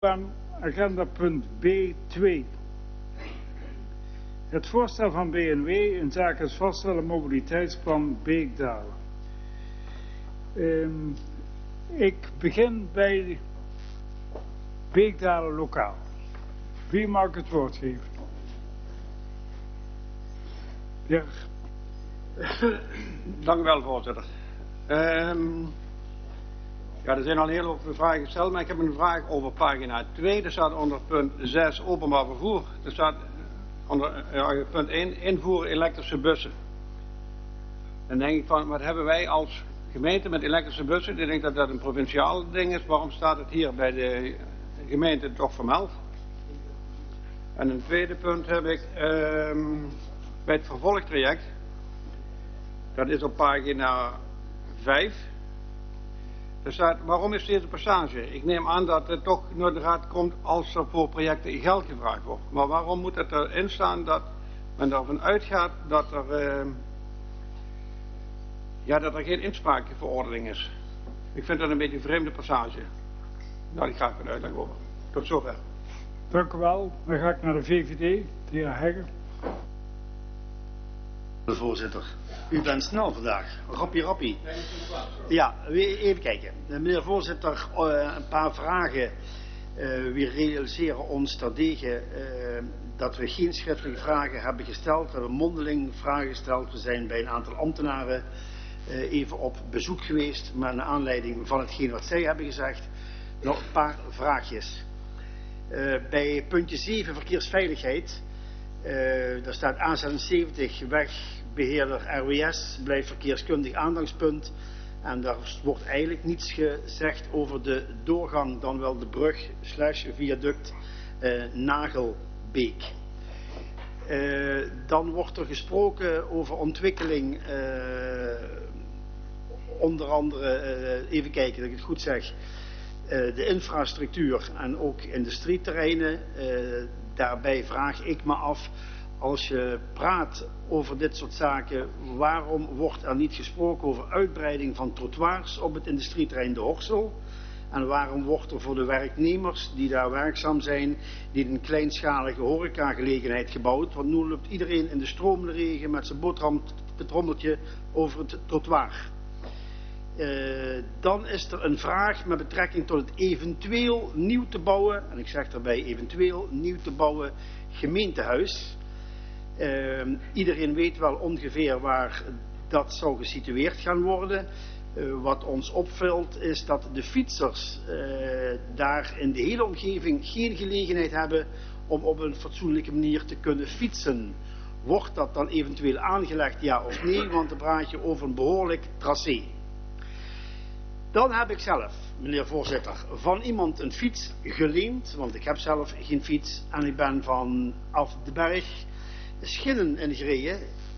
Aan agenda punt B2. Het voorstel van BNW in zaken het vaststellen mobiliteitsplan Beekdalen. Ik begin bij Beekdalen lokaal. Wie mag ik het woord geven? Ja. Dank u wel, voorzitter. Ja, er zijn al heel veel vragen gesteld, maar ik heb een vraag over pagina 2. Er staat onder punt 6 openbaar vervoer. Er staat onder punt 1 invoeren elektrische bussen. Dan denk ik van, wat hebben wij als gemeente met elektrische bussen? Ik denk dat dat een provinciaal ding is. Waarom staat het hier bij de gemeente toch vermeld? En een tweede punt heb ik bij het vervolgtraject. Dat is op pagina 5. Er staat, waarom is deze passage? Ik neem aan dat het toch naar de raad komt als er voor projecten geld gevraagd wordt. Maar waarom moet het erin staan dat men ervan uitgaat dat er geen inspraakverordening is? Ik vind dat een beetje een vreemde passage. Daar ik graag een uitleg over. Tot zover. Dank u wel. Dan ga ik naar de VVD, de heer Hegger. Voorzitter, u bent snel vandaag. Rappie. Ja, even kijken. Meneer voorzitter, een paar vragen. We realiseren ons terdege dat we geen schriftelijke vragen hebben gesteld. We hebben mondeling vragen gesteld. We zijn bij een aantal ambtenaren even op bezoek geweest. Maar naar aanleiding van hetgeen wat zij hebben gezegd, nog een paar vraagjes. Bij puntje 7 verkeersveiligheid. Daar staat A76 wegbeheerder RWS blijft verkeerskundig aandachtspunt. En daar wordt eigenlijk niets gezegd over de doorgang, dan wel de brug / viaduct Nagelbeek. Dan wordt er gesproken over ontwikkeling, onder andere, even kijken dat ik het goed zeg, de infrastructuur en ook industrieterreinen. Daarbij vraag ik me af, als je praat over dit soort zaken, waarom wordt er niet gesproken over uitbreiding van trottoirs op het industrieterrein De Horsel? En waarom wordt er voor de werknemers die daar werkzaam zijn, niet een kleinschalige horecagelegenheid gebouwd? Want nu loopt iedereen in de stromende regen met zijn boterhampetrommeltje over het trottoir. Dan is er een vraag met betrekking tot het eventueel nieuw te bouwen, en ik zeg daarbij eventueel nieuw te bouwen gemeentehuis. Iedereen weet wel ongeveer waar dat zou gesitueerd gaan worden. Wat ons opvalt is dat de fietsers daar in de hele omgeving geen gelegenheid hebben om op een fatsoenlijke manier te kunnen fietsen. Wordt dat dan eventueel aangelegd, ja of nee? Want dan praat je over een behoorlijk tracé. Dan heb ik zelf, meneer voorzitter, van iemand een fiets geleend, want ik heb zelf geen fiets en ik ben vanaf de berg Schinnen ingereden.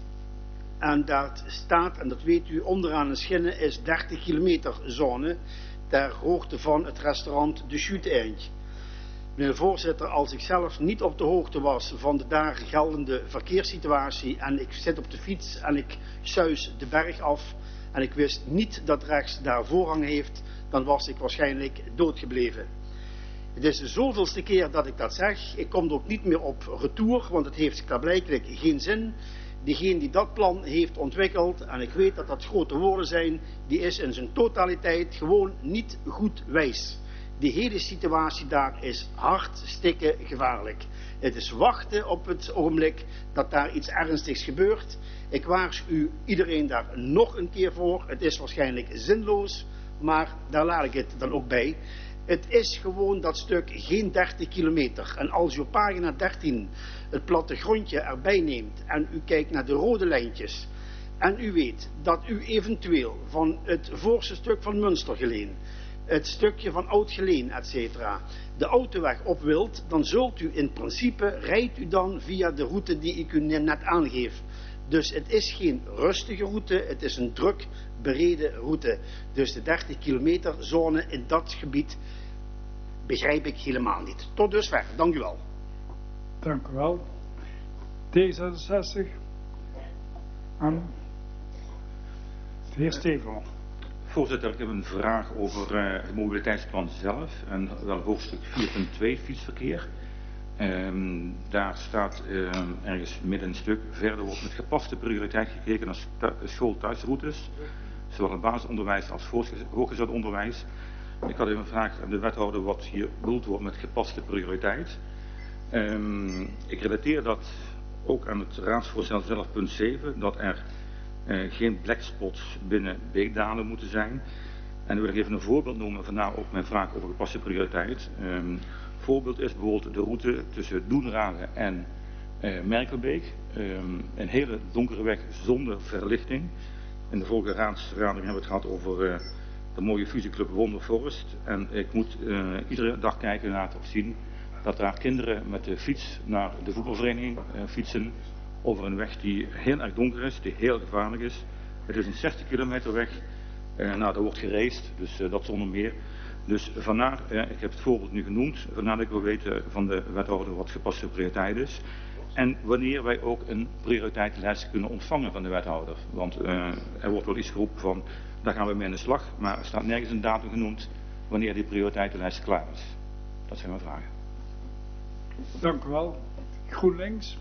En daar staat, en dat weet u, onderaan de Schinnen is 30 kilometer zone ter hoogte van het restaurant De Chute-Eindje. Meneer voorzitter, als ik zelf niet op de hoogte was van de daar geldende verkeerssituatie en ik zit op de fiets en ik suis de berg af en ik wist niet dat rechts daar voorrang heeft, dan was ik waarschijnlijk doodgebleven. Het is de zoveelste keer dat ik dat zeg. Ik kom er ook niet meer op retour, want het heeft klaarblijkelijk geen zin. Diegene die dat plan heeft ontwikkeld, en ik weet dat dat grote woorden zijn, die is in zijn totaliteit gewoon niet goed wijs. De hele situatie daar is hartstikke gevaarlijk. Het is wachten op het ogenblik dat daar iets ernstigs gebeurt. Ik waarschuw iedereen daar nog een keer voor. Het is waarschijnlijk zinloos, maar daar laat ik het dan ook bij. Het is gewoon dat stuk geen 30 kilometer. En als u op pagina 13 het plattegrondje erbij neemt en u kijkt naar de rode lijntjes en u weet dat u eventueel van het voorste stuk van Münstergeleen, het stukje van Oud-Geleen, etc., de autoweg op wilt, dan zult u in principe, rijdt u dan via de route die ik u net aangeef. Dus het is geen rustige route, het is een druk bereden route. Dus de 30 kilometer zone in dat gebied begrijp ik helemaal niet. Tot dusver, dank u wel. Dank u wel. D66 aan de heer Stevenman. Voorzitter, ik heb een vraag over het mobiliteitsplan zelf en wel hoofdstuk 4.2 fietsverkeer. Daar staat ergens midden een stuk, verder wordt met gepaste prioriteit gekeken naar school-thuisroutes, zowel het basisonderwijs als voortgezet onderwijs. Ik had even een vraag aan de wethouder wat hier bedoeld wordt met gepaste prioriteit. Ik relateer dat ook aan het raadsvoorstel zelf, punt 7, dat er geen blackspots binnen Beekdalen moeten zijn. En dan wil ik even een voorbeeld noemen, vandaar ook mijn vraag over gepaste prioriteit. Voorbeeld is bijvoorbeeld de route tussen Doenrade en Merkelbeek. Een hele donkere weg zonder verlichting. In de vorige raadsvergadering hebben we het gehad over de mooie fusieclub Wonder Forest. En ik moet iedere dag kijken naar of zien dat daar kinderen met de fiets naar de voetbalvereniging fietsen over een weg die heel erg donker is, die heel gevaarlijk is. Het is een 60 kilometer weg. Daar wordt geraced, dus dat zonder meer. Dus vandaar, ik heb het voorbeeld nu genoemd, vandaar dat ik wil weten van de wethouder wat gepaste prioriteit is. En wanneer wij ook een prioriteitenlijst kunnen ontvangen van de wethouder. Want er wordt wel iets geroepen van, daar gaan we mee aan de slag. Maar er staat nergens een datum genoemd wanneer die prioriteitenlijst klaar is. Dat zijn mijn vragen. Dank u wel. GroenLinks.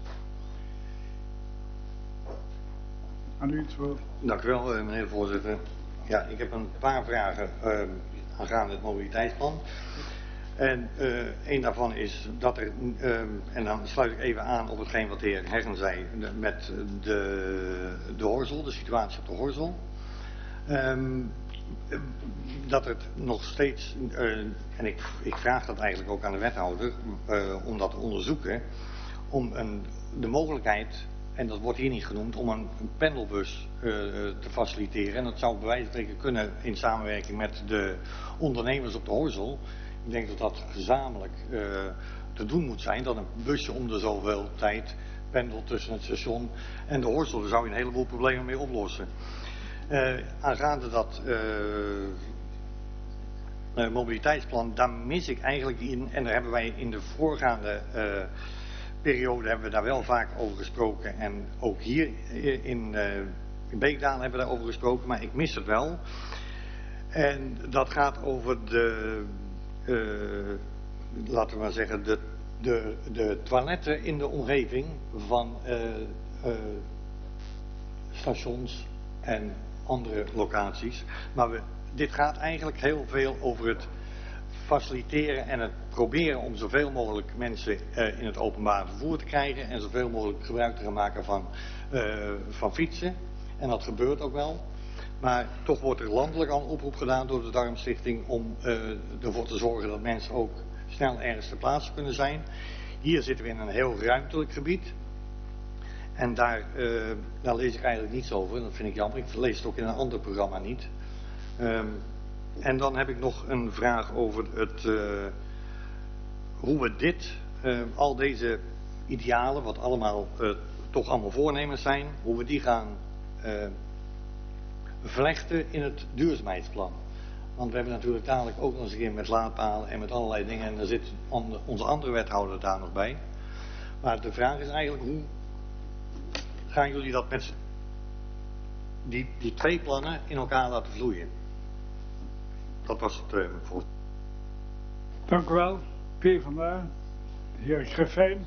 Aan u het woord. Dank u wel, meneer de voorzitter. Ja, ik heb een paar vragen aangaande het mobiliteitsplan. En een daarvan is dat er, en dan sluit ik even aan op hetgeen wat de heer Heggen zei, met de Horzel, de situatie op de Horzel. Dat het nog steeds, en ik vraag dat eigenlijk ook aan de wethouder, om dat te onderzoeken, om de mogelijkheid, en dat wordt hier niet genoemd, om een pendelbus te faciliteren. En dat zou bij wijze van spreken kunnen in samenwerking met de ondernemers op de Horzel. Ik denk dat dat gezamenlijk te doen moet zijn, dat een busje om de zoveel tijd pendelt tussen het station en de Horzel. Daar zou je een heleboel problemen mee oplossen. Aangaande dat mobiliteitsplan, daar mis ik eigenlijk in, en daar hebben wij in de voorgaande periode hebben we daar wel vaak over gesproken. En ook hier in Beekdalen hebben we daarover gesproken, maar ik mis het wel. En dat gaat over laten we maar zeggen, de toiletten in de omgeving van stations en andere locaties. Maar dit gaat eigenlijk heel veel over het faciliteren en het proberen om zoveel mogelijk mensen in het openbaar vervoer te krijgen en zoveel mogelijk gebruik te gaan maken van fietsen. En dat gebeurt ook wel. Maar toch wordt er landelijk al een oproep gedaan door de Darmstichting om ervoor te zorgen dat mensen ook snel ergens ter plaatse kunnen zijn. Hier zitten we in een heel ruimtelijk gebied. En daar lees ik eigenlijk niets over. Dat vind ik jammer. Ik lees het ook in een ander programma niet. En dan heb ik nog een vraag over hoe we al deze idealen, wat allemaal toch allemaal voornemens zijn, hoe we die gaan vlechten in het duurzaamheidsplan. Want we hebben natuurlijk dadelijk ook nog eens een keer met laadpalen en met allerlei dingen, en daar zit onze andere wethouder daar nog bij. Maar de vraag is eigenlijk, hoe gaan jullie dat met die twee plannen in elkaar laten vloeien? Dat was het voor. Dank u wel. PvdA. De heer Greffijn.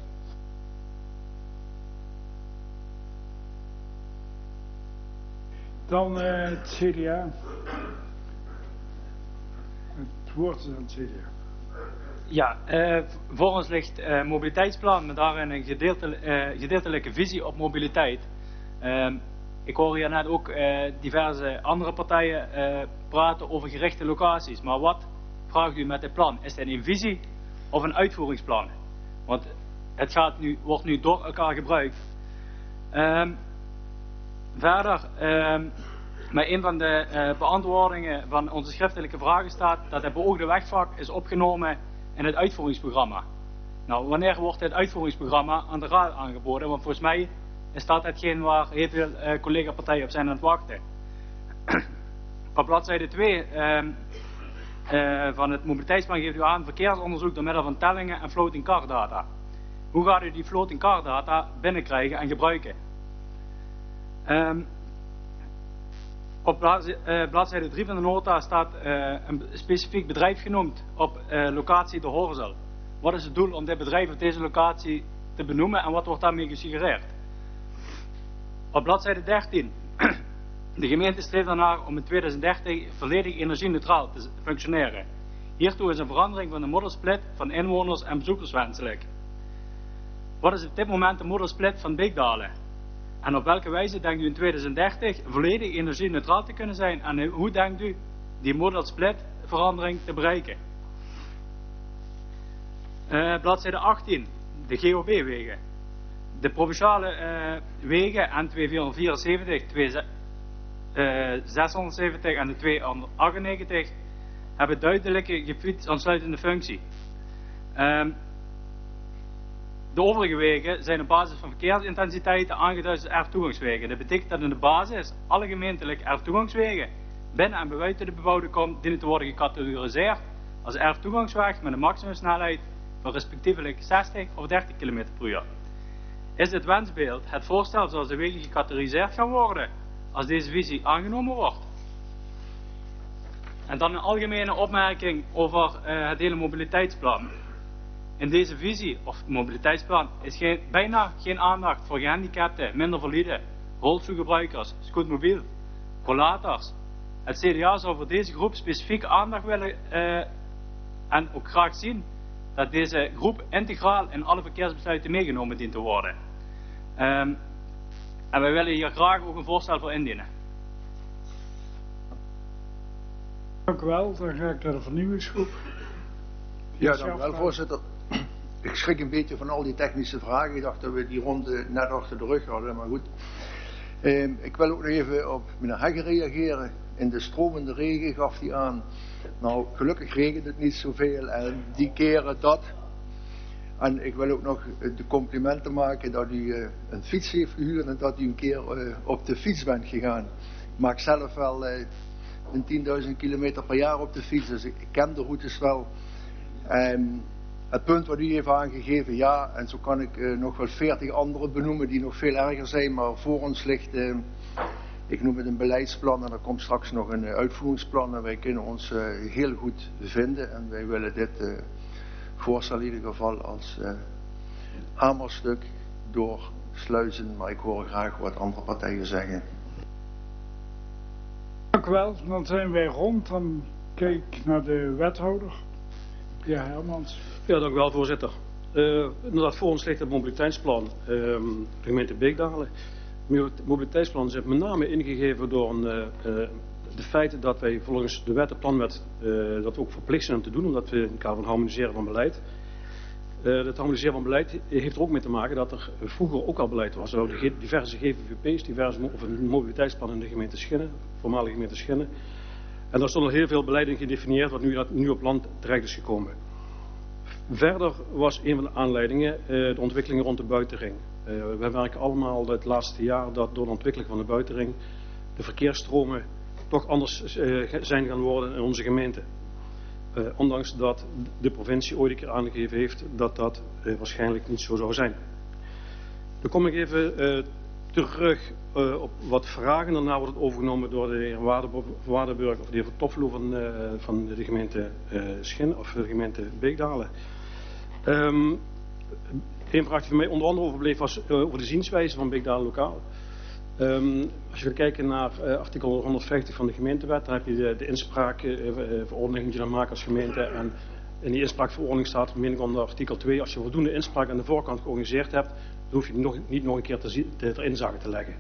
Dan het CDA. Het woord is aan het CDA. Ja, voor ons ligt mobiliteitsplan met daarin een gedeeltelijke visie op mobiliteit. Ik hoor hier net ook diverse andere partijen praten over gerichte locaties. Maar wat vraagt u met dit plan? Is het een visie of een uitvoeringsplan? Want het wordt nu door elkaar gebruikt. Verder, met een van de beantwoordingen van onze schriftelijke vragen staat dat het beoogde wegvak is opgenomen in het uitvoeringsprogramma. Nou, wanneer wordt het uitvoeringsprogramma aan de raad aangeboden? Want volgens mij is dat hetgeen waar heel veel collega-partijen op zijn aan het wachten. Op bladzijde 2 van het mobiliteitsplan geeft u aan verkeersonderzoek door middel van tellingen en floating car data. Hoe gaat u die floating car data binnenkrijgen en gebruiken? Op bladzijde 3 van de nota staat een specifiek bedrijf genoemd op locatie de Horzel. Wat is het doel om dit bedrijf op deze locatie te benoemen en wat wordt daarmee gesuggereerd? Op bladzijde 13. De gemeente streeft ernaar om in 2030 volledig energie-neutraal te functioneren. Hiertoe is een verandering van de moddersplit van inwoners en bezoekers wenselijk. Wat is op dit moment de moddersplit van Beekdalen? En op welke wijze denkt u in 2030 volledig energie-neutraal te kunnen zijn? En hoe denkt u die moddersplit verandering te bereiken? Bladzijde 18. De GOB-wegen. De provinciale wegen N2474, 670 en de 298 hebben duidelijke gebiedsaansluitende functie. De overige wegen zijn op basis van verkeersintensiteiten aangeduid als erftoegangswegen. Dat betekent dat in de basis alle gemeentelijke erftoegangswegen binnen en buiten de bebouwde kom dienen te worden gecategoriseerd als erftoegangsweg met een maximumsnelheid van respectievelijk 60 of 30 km per uur. Is dit wensbeeld het voorstel zoals de wegen gecategoriseerd gaan worden als deze visie aangenomen wordt? En dan een algemene opmerking over het hele mobiliteitsplan. In deze visie of mobiliteitsplan is bijna geen aandacht voor gehandicapten, minder valide, rolstoelgebruikers, scootmobiel, rollators. Het CDA zou voor deze groep specifiek aandacht willen en ook graag zien dat deze groep integraal in alle verkeersbesluiten meegenomen dient te worden. En wij willen hier graag ook een voorstel voor indienen. Dank u wel, dan ga ik naar de vernieuwingsgroep. Ja, dank u wel, voorzitter. Ik schrik een beetje van al die technische vragen. Ik dacht dat we die ronde net achter de rug hadden, maar goed. Ik wil ook nog even op meneer Hegge reageren. In de stromende regen gaf hij aan. Nou, gelukkig regent het niet zoveel en die keren dat. En ik wil ook nog de complimenten maken dat u een fiets heeft gehuurd en dat u een keer op de fiets bent gegaan. Ik maak zelf wel een 10.000 kilometer per jaar op de fiets, dus ik ken de routes wel. Het punt wat u heeft aangegeven, ja, en zo kan ik nog wel 40 andere benoemen die nog veel erger zijn, maar voor ons ligt, ik noem het een beleidsplan en er komt straks nog een uitvoeringsplan en wij kunnen ons heel goed vinden en wij willen dit voorstel in ieder geval als hamerstuk doorsluizen, maar ik hoor graag wat andere partijen zeggen. Dank u wel, dan zijn wij rond, dan kijk ik naar de wethouder. Ja, Hermans. Ja, dank u wel, voorzitter. Inderdaad, voor ons ligt het mobiliteitsplan, de gemeente Beekdalen. Het mobiliteitsplan is met name ingegeven door de feiten dat wij volgens de wet, de planwet, dat we ook verplicht zijn om te doen, omdat we in het kader van harmoniseren van beleid. Het harmoniseren van beleid heeft er ook mee te maken dat er vroeger ook al beleid was. Er waren diverse GVVP's, of een mobiliteitsplan in de gemeente Schinnen, voormalige gemeente Schinnen. En daar stond al heel veel beleid in gedefinieerd, wat nu op land terecht is gekomen. Verder was een van de aanleidingen de ontwikkelingen rond de buitenring. We merken allemaal het laatste jaar dat door de ontwikkeling van de buitenring de verkeersstromen toch anders zijn gaan worden in onze gemeente. Ondanks dat de provincie ooit een keer aangegeven heeft dat dat waarschijnlijk niet zo zou zijn. Dan kom ik even terug op wat vragen. Daarna wordt het overgenomen door de heer Waardenburg of de heer Toffelo van de gemeente Schin of de gemeente Beekdalen. Een vraag die voor mij onder andere overbleef was over de zienswijze van Beekdalen lokaal. Als je gaat kijken naar artikel 150 van de gemeentewet, dan heb je de inspraakverordening moet je dan maken als gemeente. En in die inspraakverordening staat, meen ik onder artikel 2, als je voldoende inspraak aan de voorkant georganiseerd hebt, dan hoef je niet nog een keer ter inzage te leggen.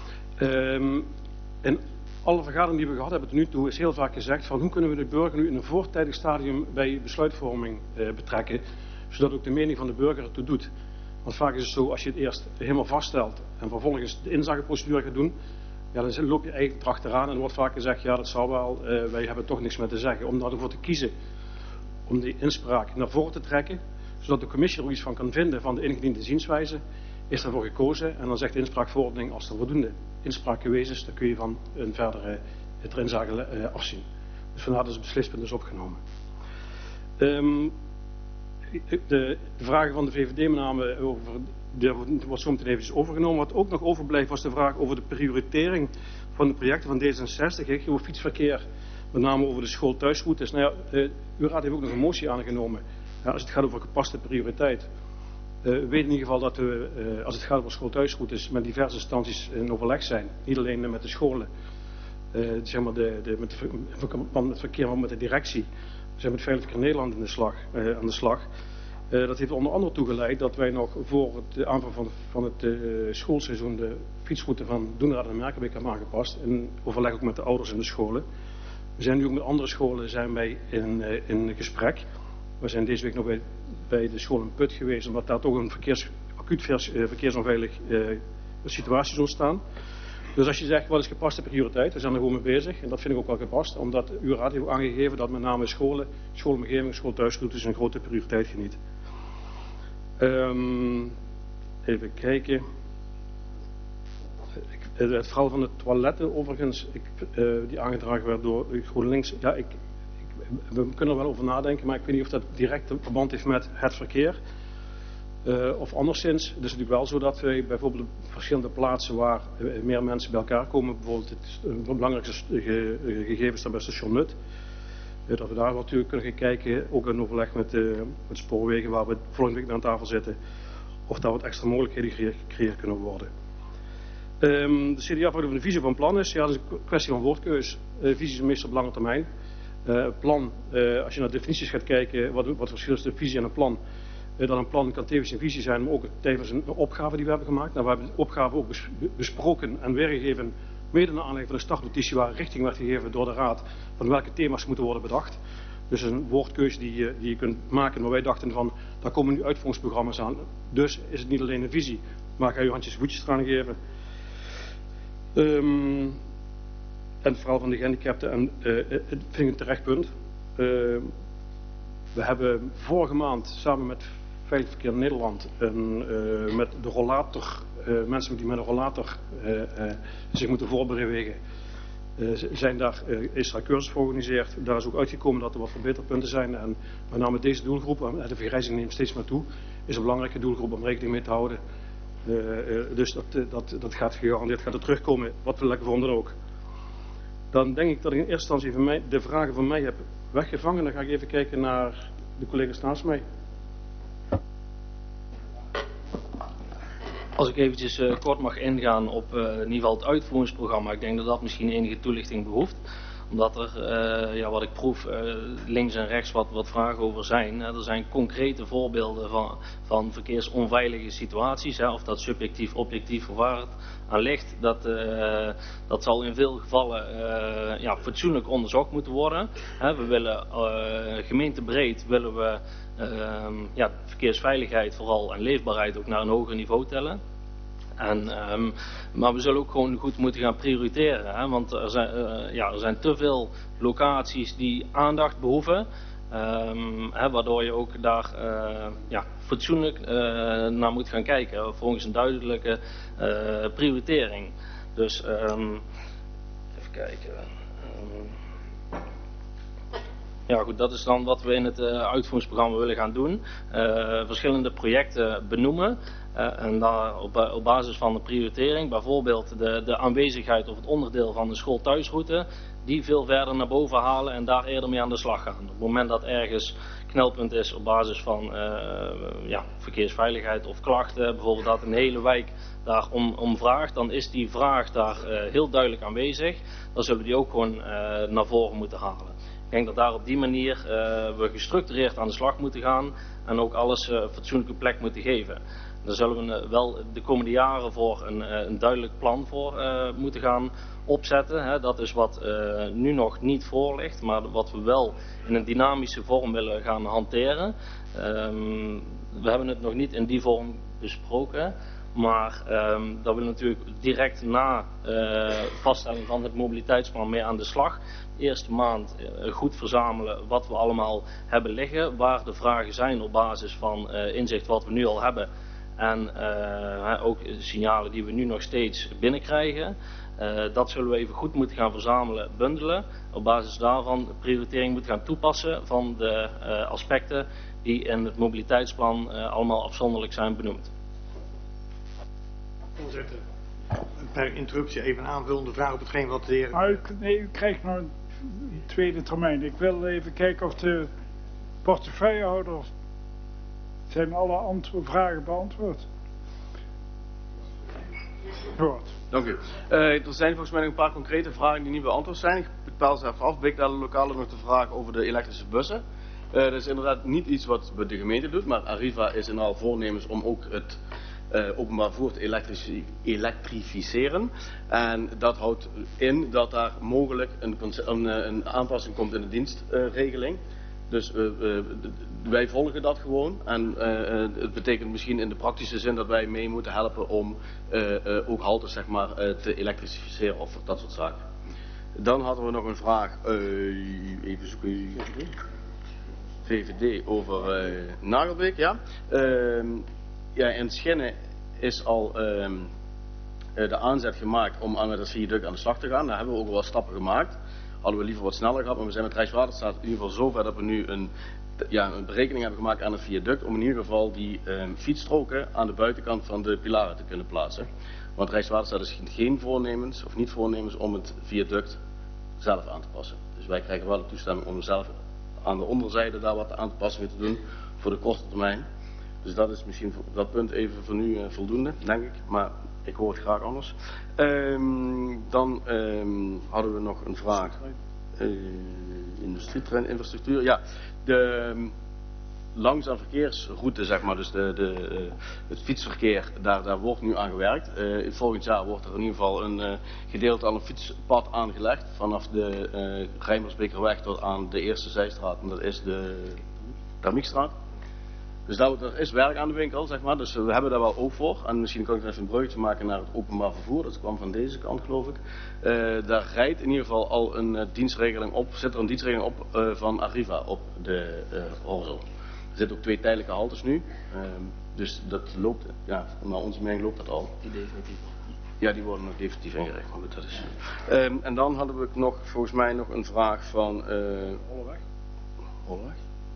In alle vergaderingen die we gehad hebben tot nu toe is heel vaak gezegd van hoe kunnen we de burger nu in een voortijdig stadium bij besluitvorming betrekken, zodat ook de mening van de burger ertoe doet. Want vaak is het zo, als je het eerst helemaal vaststelt en vervolgens de inzageprocedure gaat doen, ja, dan loop je eigenlijk erachteraan en er wordt vaak gezegd, ja dat zal wel, wij hebben toch niks meer te zeggen. Om ervoor te kiezen om die inspraak naar voren te trekken, zodat de commissie er iets van kan vinden van de ingediende zienswijze, is ervoor gekozen en dan zegt de inspraakverordening, als er voldoende inspraak geweest is, dan kun je van een verdere ter inzage afzien. Dus vandaar dat het beslispunt is opgenomen. de vragen van de VVD met name wordt zo meteen even overgenomen. Wat ook nog overblijft was de vraag over de prioritering van de projecten van D66. Over fietsverkeer, met name over de school-thuisroutes. Nou ja, uw raad heeft ook nog een motie aangenomen. Ja, als het gaat over gepaste prioriteit. Weet in ieder geval dat we, als het gaat over school-thuisroutes, met diverse instanties in overleg zijn. Niet alleen met de scholen, zeg maar met het verkeer, maar met de directie. We zijn met Veilig Verkeer Nederland aan de slag. Dat heeft onder andere toegeleid dat wij nog voor het aanvang van het schoolseizoen de fietsroute van Doenraad en Merkenbeek hebben aangepast. In overleg ook met de ouders in de scholen. We zijn nu ook met andere scholen zijn wij in gesprek. We zijn deze week nog bij de school in Put geweest, omdat daar toch een acuut verkeersonveilige situatie is ontstaan. Dus als je zegt, wat is gepaste prioriteit, we zijn er gewoon mee bezig. En dat vind ik ook wel gepast, omdat uw raad heeft aangegeven dat met name schoolomgeving, schoolthuisroutes een grote prioriteit geniet. Even kijken. Het verhaal van de toiletten overigens, die aangedragen werd door GroenLinks. Ja, we kunnen er wel over nadenken, maar ik weet niet of dat direct een verband heeft met het verkeer. Of anderszins. Het is natuurlijk wel zo dat wij bijvoorbeeld op verschillende plaatsen waar meer mensen bij elkaar komen, bijvoorbeeld het belangrijkste gegeven is dan bij station Nut. Dat we daar natuurlijk kunnen gaan kijken, ook in overleg met spoorwegen waar we volgende week aan tafel zitten, of daar wat extra mogelijkheden gecreëerd kunnen worden. De CDA voor de visie van plan is, ja, dat is een kwestie van woordkeus. Visie is meestal op lange termijn. Plan, als je naar definities gaat kijken, wat het verschil is tussen visie en een plan. Dat een plan kan tevens een visie zijn, maar ook tevens een opgave die we hebben gemaakt. Nou, we hebben de opgave ook besproken en weergegeven, mede naar aanleiding van de startnotitie waar richting werd gegeven door de Raad van welke thema's moeten worden bedacht. Dus een woordkeuze die je kunt maken, maar wij dachten van, daar komen nu uitvoeringsprogramma's aan. Dus is het niet alleen een visie, maar ga je handjes en voetjes eraan geven. En het verhaal van de gehandicapten, vind ik een terecht punt. We hebben vorige maand samen met Veilig Verkeer Nederland met de rollator, mensen die met een rollator zich moeten voorbewegen, is daar cursus voor georganiseerd. Daar is ook uitgekomen dat er wat verbeterpunten zijn. En met name deze doelgroep, de vergrijzing neemt steeds maar toe, is een belangrijke doelgroep om rekening mee te houden. Dus dat gaat gegarandeerd terugkomen, wat we lekker vonden ook. Dan denk ik dat ik in eerste instantie de vragen van mij heb weggevangen. Dan ga ik even kijken naar de collega's naast mij. Als ik eventjes kort mag ingaan op in ieder geval het uitvoeringsprogramma. Ik denk dat dat misschien enige toelichting behoeft. Omdat er, wat ik proef, links en rechts wat vragen over zijn. Er zijn concrete voorbeelden van verkeersonveilige situaties. Of dat subjectief, objectief of waar het aan ligt. Dat zal in veel gevallen fatsoenlijk onderzocht moeten worden. We willen gemeentebreed willen we verkeersveiligheid vooral en leefbaarheid ook naar een hoger niveau tellen. Maar we zullen ook gewoon goed moeten gaan prioriteren. Want er zijn te veel locaties die aandacht behoeven. Waardoor je ook daar fatsoenlijk naar moet gaan kijken. Volgens een duidelijke prioritering. Dus even kijken. Ja goed, dat is dan wat we in het uitvoeringsprogramma willen gaan doen. Verschillende projecten benoemen. En daar op basis van de prioritering, bijvoorbeeld de aanwezigheid of het onderdeel van de school-thuisroute, die veel verder naar boven halen en daar eerder mee aan de slag gaan. Op het moment dat ergens knelpunt is op basis van verkeersveiligheid of klachten, bijvoorbeeld dat een hele wijk daar om vraagt, dan is die vraag daar heel duidelijk aanwezig. Dan zullen we die ook gewoon naar voren moeten halen. Ik denk dat daar op die manier we gestructureerd aan de slag moeten gaan en ook alles fatsoenlijke plek moeten geven. Daar zullen we wel de komende jaren voor een duidelijk plan voor moeten gaan opzetten. Dat is wat nu nog niet voor ligt, maar wat we wel in een dynamische vorm willen gaan hanteren. We hebben het nog niet in die vorm besproken, maar daar willen we natuurlijk direct na vaststelling van het mobiliteitsplan mee aan de slag. Eerste maand goed verzamelen wat we allemaal hebben liggen, waar de vragen zijn op basis van inzicht wat we nu al hebben. En ook signalen die we nu nog steeds binnenkrijgen. Dat zullen we even goed moeten gaan verzamelen, bundelen. Op basis daarvan de prioritering moeten gaan toepassen van de aspecten die in het mobiliteitsplan allemaal afzonderlijk zijn benoemd. Voorzitter, per interruptie even een aanvullende vraag op hetgeen wat de heer... Maar u krijgt nog een tweede termijn. Ik wil even kijken of de portefeuillehouder zijn alle vragen beantwoord. Goed. Dank u. Er zijn volgens mij nog een paar concrete vragen die niet beantwoord zijn. Ik bepaal ze even af. Big Data Lokaal nog de vraag over de elektrische bussen. Dat is inderdaad niet iets wat de gemeente doet, maar Arriva is in al voornemens om ook het openbaar vervoer te elektrificeren. En dat houdt in dat daar mogelijk een aanpassing komt in de dienstregeling. Dus wij volgen dat gewoon en het betekent misschien in de praktische zin dat wij mee moeten helpen om ook haltes zeg maar te elektrificeren of dat soort zaken. Dan hadden we nog een vraag, even zoeken, VVD over Nagelbeek, ja. Ja, in Schinnen is al de aanzet gemaakt om met het viaduct aan de slag te gaan. Daar hebben we ook al wat stappen gemaakt. Hadden we liever wat sneller gehad, maar we zijn met Rijkswaterstaat in ieder geval zover dat we nu een berekening hebben gemaakt aan het viaduct om in ieder geval die fietsstroken aan de buitenkant van de pilaren te kunnen plaatsen. Want Rijkswaterstaat is geen voornemens of niet voornemens om het viaduct zelf aan te passen. Dus wij krijgen wel de toestemming om zelf aan de onderzijde daar wat aanpassingen te doen voor de korte termijn. Dus dat is misschien voor dat punt even voor nu voldoende, denk ik. Maar ik hoor het graag anders. Dan hadden we nog een vraag. Industrietreininfrastructuur. Ja, de langzaam verkeersroute, zeg maar, dus het fietsverkeer, daar wordt nu aan gewerkt. Volgend jaar wordt er in ieder geval een gedeelte aan een fietspad aangelegd. Vanaf de Rijmersbekerweg tot aan de eerste zijstraat. En dat is de Damiekstraat. Dus er is werk aan de winkel, zeg maar, dus we hebben daar wel oog voor. En misschien kan ik even een bruggetje maken naar het openbaar vervoer, dat kwam van deze kant geloof ik. Daar rijdt in ieder geval al een dienstregeling op, zit er een dienstregeling op van Arriva op de Horzel. Er zitten ook 2 tijdelijke haltes nu, dus dat loopt, ja, naar onze mening loopt dat al. Die definitief. Ja, die worden nog definitief ingericht, maar goed, dat is... en dan hadden we nog, volgens mij nog een vraag van... Holleweg. Holleweg?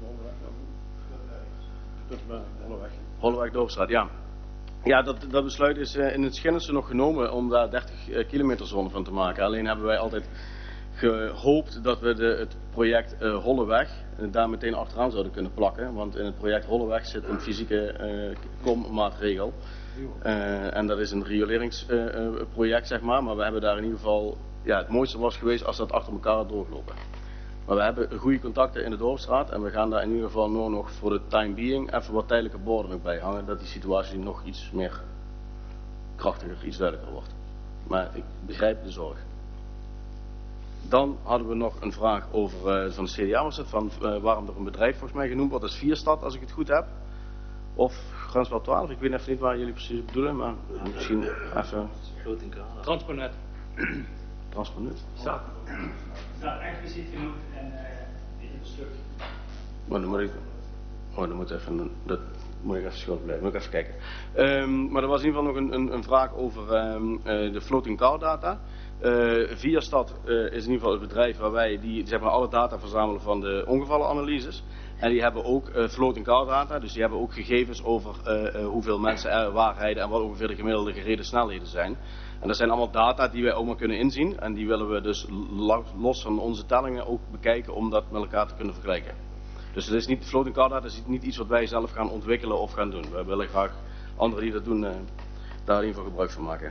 Holleweg Dorpstraat, ja. Ja, dat besluit is in het Schinnerse nog genomen om daar 30 kilometer zone van te maken. Alleen hebben wij altijd gehoopt dat we het project Holleweg daar meteen achteraan zouden kunnen plakken. Want in het project Holleweg zit een fysieke kommaatregel. En dat is een rioleringsproject, zeg maar. Maar we hebben daar in ieder geval... Ja, het mooiste was geweest als dat achter elkaar had doorgelopen. Maar we hebben goede contacten in de Dorpsstraat en we gaan daar in ieder geval nog voor de time being even wat tijdelijke borden ook bij hangen, dat die situatie nog iets meer krachtiger, iets duidelijker wordt. Maar ik begrijp de zorg. Dan hadden we nog een vraag over, van de CDA was het, van waarom er een bedrijf volgens mij genoemd wordt als Vierstad, als ik het goed heb. Of Grenswal 12, ik weet even niet waar jullie precies bedoelen, maar misschien even... Transponet. Transponet? Staat expliciet genoemd en in het stuk. Maar dan moet ik... Oh, dan moet ik even schuld blijven. Moet ik even kijken. Maar er was in ieder geval nog een vraag over de floating car data. Vierstad is in ieder geval het bedrijf waar wij zeg maar, alle data verzamelen van de ongevallenanalyses. En die hebben ook floating car data. Dus die hebben ook gegevens over hoeveel mensen er waar rijden en wat ongeveer de gemiddelde gereden snelheden zijn. En dat zijn allemaal data die wij ook maar kunnen inzien. En die willen we dus los van onze tellingen ook bekijken om dat met elkaar te kunnen vergelijken. Dus het is niet, floating car data is niet iets wat wij zelf gaan ontwikkelen of gaan doen. We willen graag anderen die dat doen daar in ieder geval gebruik van maken.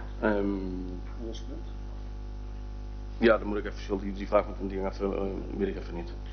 Ja, dan moet ik even, die vraag moet ik even, weet ik even niet.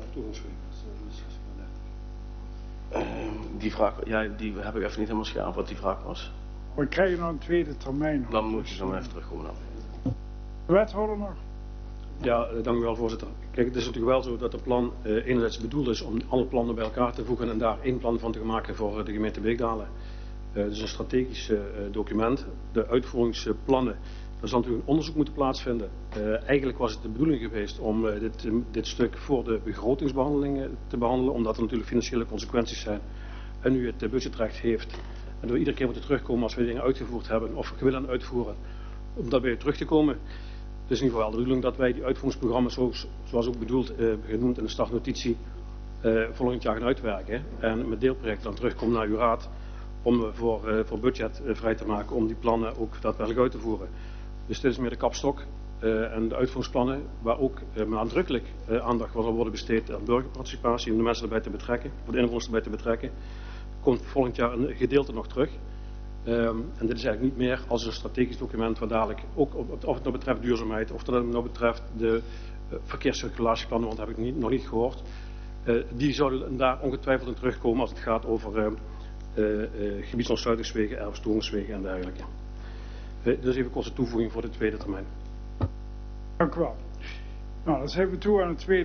Die vraag, ja, die heb ik even niet helemaal scherp wat die vraag was. We krijgen nog een tweede termijn. Dan moet je zo maar even terugkomen dan. Wethouder nog? Ja, dank u wel voorzitter. Kijk, het is natuurlijk wel zo dat het plan enerzijds bedoeld is om alle plannen bij elkaar te voegen en daar één plan van te maken voor de gemeente Beekdalen. Het is een strategisch document. De uitvoeringsplannen, daar zal natuurlijk een onderzoek moeten plaatsvinden. Eigenlijk was het de bedoeling geweest om dit stuk voor de begrotingsbehandelingen te behandelen, omdat er natuurlijk financiële consequenties zijn. En nu het budgetrecht heeft. En we iedere keer moeten terugkomen als we dingen uitgevoerd hebben of willen uitvoeren, om daarbij terug te komen. Het is in ieder geval de bedoeling dat wij die uitvoeringsprogramma's, zoals ook bedoeld, genoemd in de startnotitie, volgend jaar gaan uitwerken en met deelprojecten dan terugkomen naar uw raad om voor budget vrij te maken om die plannen ook daadwerkelijk uit te voeren. Dus dit is meer de kapstok en de uitvoeringsplannen waar ook nadrukkelijk aandacht zal worden besteed aan burgerparticipatie om de mensen erbij te betrekken, voor de inwoners erbij te betrekken. Komt volgend jaar een gedeelte nog terug. En dit is eigenlijk niet meer als een strategisch document waar dadelijk, ook of het nou betreft duurzaamheid, of het nou betreft de verkeerscirculatieplannen, want dat heb ik nog niet gehoord. Die zouden daar ongetwijfeld in terugkomen als het gaat over gebiedsontsluitingswegen, erfstoringswegen en dergelijke. Dus even korte toevoeging voor de tweede termijn. Dank u wel. Nou, dan zijn we toe aan het tweede.